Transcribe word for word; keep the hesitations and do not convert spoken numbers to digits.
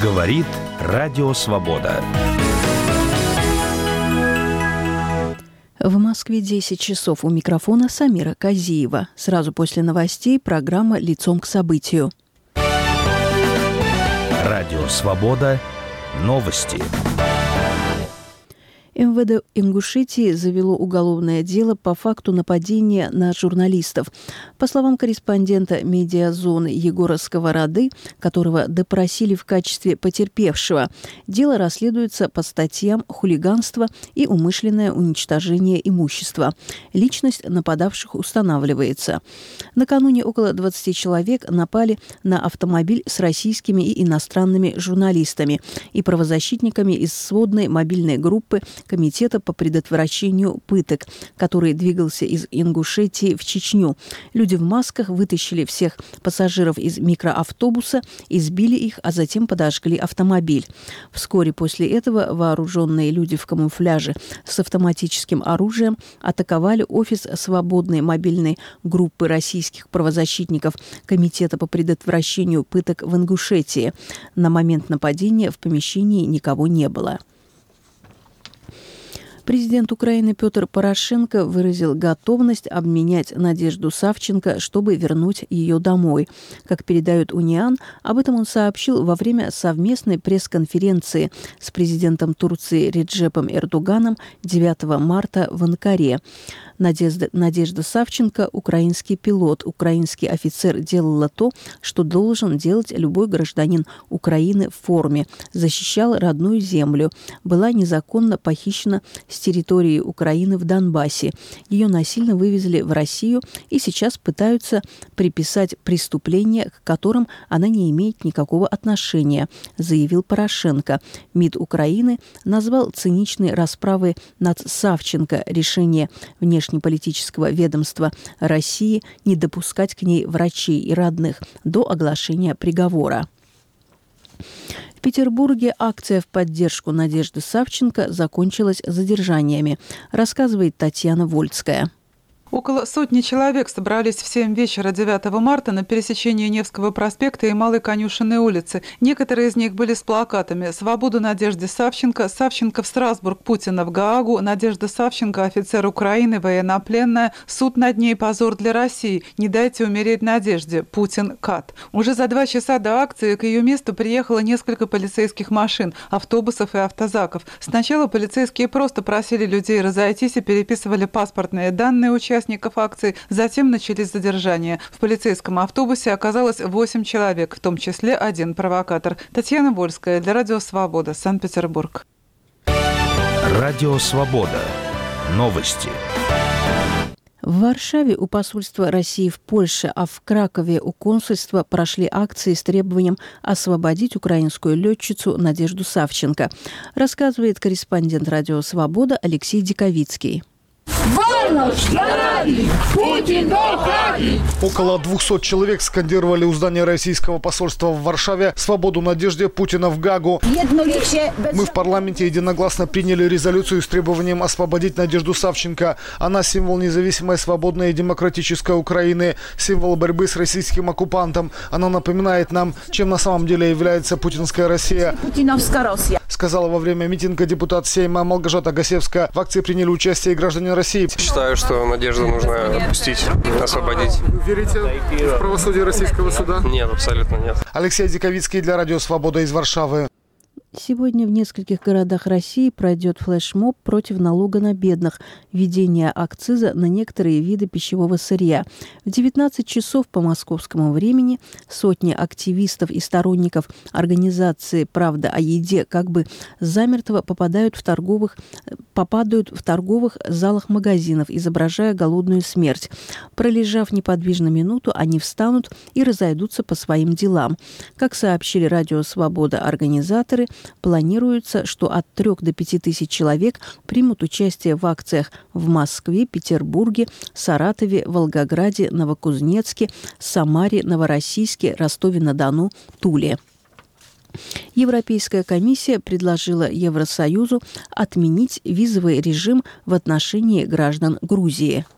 Говорит Радио Свобода. В Москве десять часов. У микрофона Самира Казиева. Сразу после новостей программа «Лицом к событию». Радио Свобода. Новости. эм вэ дэ Ингушетии завело уголовное дело по факту нападения на журналистов. По словам корреспондента «Медиазоны» Егора Сковороды, которого допросили в качестве потерпевшего, дело расследуется по статьям хулиганство и умышленное уничтожение имущества. Личность нападавших устанавливается. Накануне около двадцати человек напали на автомобиль с российскими и иностранными журналистами и правозащитниками из сводной мобильной группы Комитета по предотвращению пыток, который двигался из Ингушетии в Чечню. Люди в масках вытащили всех пассажиров из микроавтобуса, избили их, а затем подожгли автомобиль. Вскоре после этого вооруженные люди в камуфляже с автоматическим оружием атаковали офис свободной мобильной группы российских правозащитников Комитета по предотвращению пыток в Ингушетии. На момент нападения в помещении никого не было. Президент Украины Петр Порошенко выразил готовность обменять Надежду Савченко, чтобы вернуть ее домой. Как передает Униан, об этом он сообщил во время совместной пресс-конференции с президентом Турции Реджепом Эрдоганом девятого марта в Анкаре. Надежда, Надежда Савченко – украинский пилот. Украинский офицер делала то, что должен делать любой гражданин Украины в форме. Защищала родную землю. Была незаконно похищена с территории Украины в Донбассе. Ее насильно вывезли в Россию и сейчас пытаются приписать преступления, к которым она не имеет никакого отношения, заявил Порошенко. МИД Украины назвал циничной расправой над Савченко решение внешнеполитического ведомства России не допускать к ней врачей и родных до оглашения приговора. В Петербурге акция в поддержку Надежды Савченко закончилась задержаниями, рассказывает Татьяна Вольская. Около сотни человек собрались в семь вечера девятого марта на пересечении Невского проспекта и Малой Конюшенной улицы. Некоторые из них были с плакатами «Свободу Надежде Савченко», «Савченко в Страсбург», «Путина в Гаагу», «Надежда Савченко, офицер Украины, военнопленная», «Суд над ней, позор для России», «Не дайте умереть Надежде», «Путин кат». Уже за два часа до акции к ее месту приехало несколько полицейских машин, автобусов и автозаков. Сначала полицейские просто просили людей разойтись и переписывали паспортные данные участников. участников акции, затем начались задержания. В полицейском автобусе оказалось восемь человек, в том числе один провокатор. Татьяна Вольская для Радио Свобода, Санкт-Петербург. Радио Свобода. Новости. В Варшаве у посольства России в Польше, а в Кракове у консульства прошли акции с требованием освободить украинскую летчицу Надежду Савченко, рассказывает корреспондент Радио Свобода Алексей Диковицкий. Около двухсот человек скандировали у здания российского посольства в Варшаве «Свободу Надежде, Путина в Гаагу». Мы в парламенте единогласно приняли резолюцию с требованием освободить Надежду Савченко. Она символ независимой, свободной и демократической Украины, символ борьбы с российским оккупантом. Она напоминает нам, чем на самом деле является путинская Россия, сказала во время митинга депутат Сейма Малгожата Гасевская. В акции приняли участие и граждане России. Считаю, что Надежду нужно отпустить, освободить. Вы верите в правосудие российского суда? Нет, абсолютно нет. Алексей Диковицкий для Радио Свобода из Варшавы. Сегодня в нескольких городах России пройдет флешмоб против налога на бедных, введения акциза на некоторые виды пищевого сырья. В девятнадцать часов по московскому времени сотни активистов и сторонников организации «Правда о еде» как бы замертво попадают в торговых, попадают в торговых залах магазинов, изображая голодную смерть. Пролежав неподвижно минуту, они встанут и разойдутся по своим делам. Как сообщили Радио Свобода организаторы, планируется, что от трёх до пяти тысяч человек примут участие в акциях в Москве, Петербурге, Саратове, Волгограде, Новокузнецке, Самаре, Новороссийске, Ростове-на-Дону, Туле. Европейская комиссия предложила Евросоюзу отменить визовый режим в отношении граждан Грузии.